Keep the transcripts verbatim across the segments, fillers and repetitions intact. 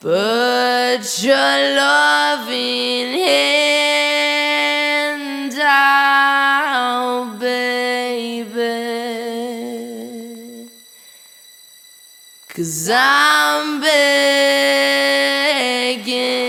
Put your loving hand out, baby, 'cause I'm begging.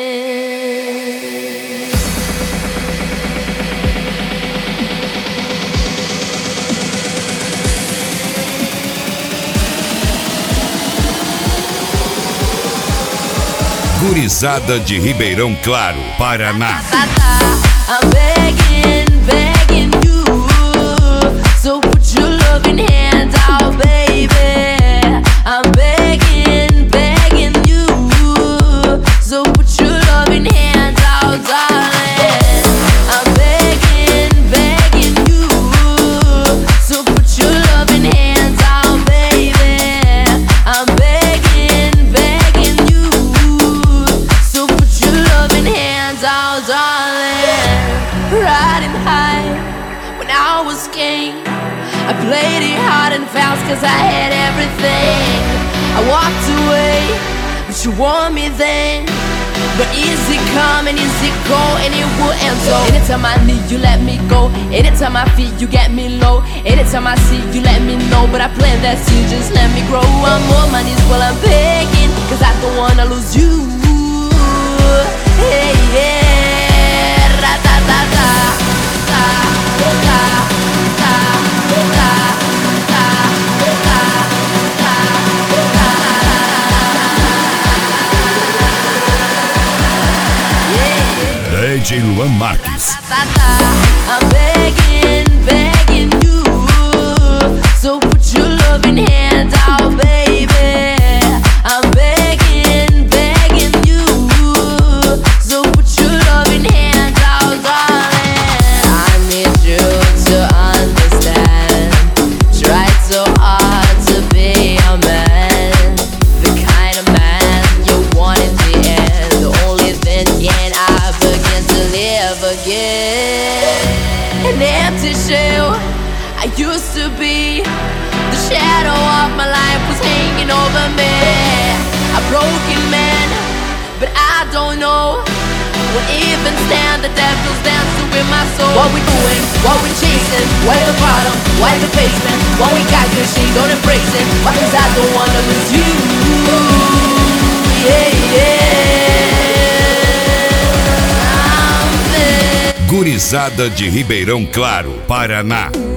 Gurizada de Ribeirão Claro, Paraná. I'm begging, begging you, so put your loving hand out, baby. I'm begging, begging you, so put your loving hand out, darling. I'm begging, begging you, so put your loving hand out, baby. I'm begging, begging you, so put your loving hands out, darling. Riding high when I was king, I played it hard and fast 'cause I had everything. I walked away, but you want me then. But easy come and easy go, and it will end so. Anytime I need you, let me go. Anytime I feel you, get me low. Anytime I see you, let me know. But I plant that seed, just let me grow. I'm on my knees while I'm begging, 'cause I don't wanna lose you. Hey, yeah, ra-da-da-da, da, da, da, da, da, da, D J Luan Marques. I'm begging, begging you, so put your loving hand out, baby. I'm begging, begging you, so put your loving hand out, darling. I need you to understand. Tried so hard to be a man, the kind of man you want in the end. Only then can I begin to live again. An empty shell I used to be, the shadow of my life was hanging over me. A broken man, but I don't know what even stand. The devil's dancing with my soul. What we doing? What we chasing? Why the bottom? Why the basement? What we got good, she don't embrace it. Why? 'Cause I don't wanna lose you. Yeah, yeah. I'm Gurizada de Ribeirão Claro, Paraná.